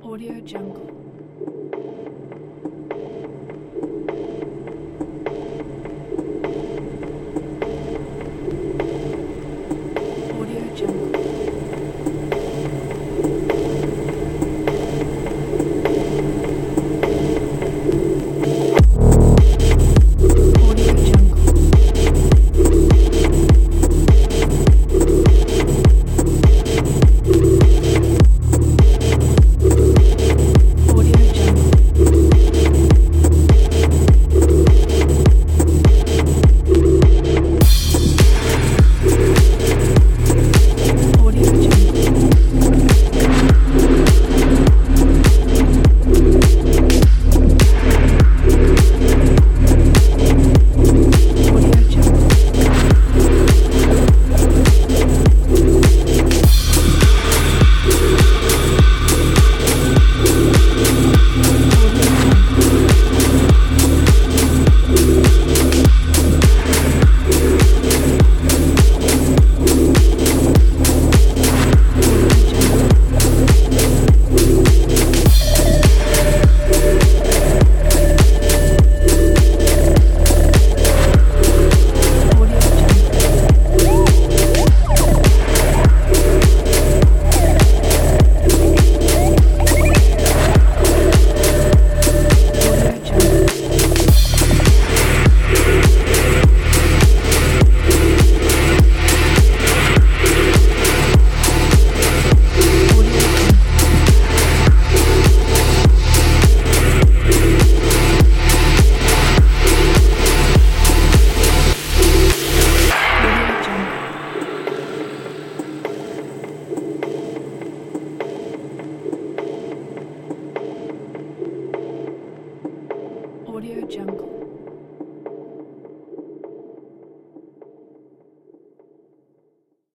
Audio Jungle. Audio Jungle. Audio Jungle. Audio Jungle. Audio Jungle. Audio Jungle. Audio Jungle. Audio Jungle. Audio Jungle. Audio Jungle. Audio Jungle.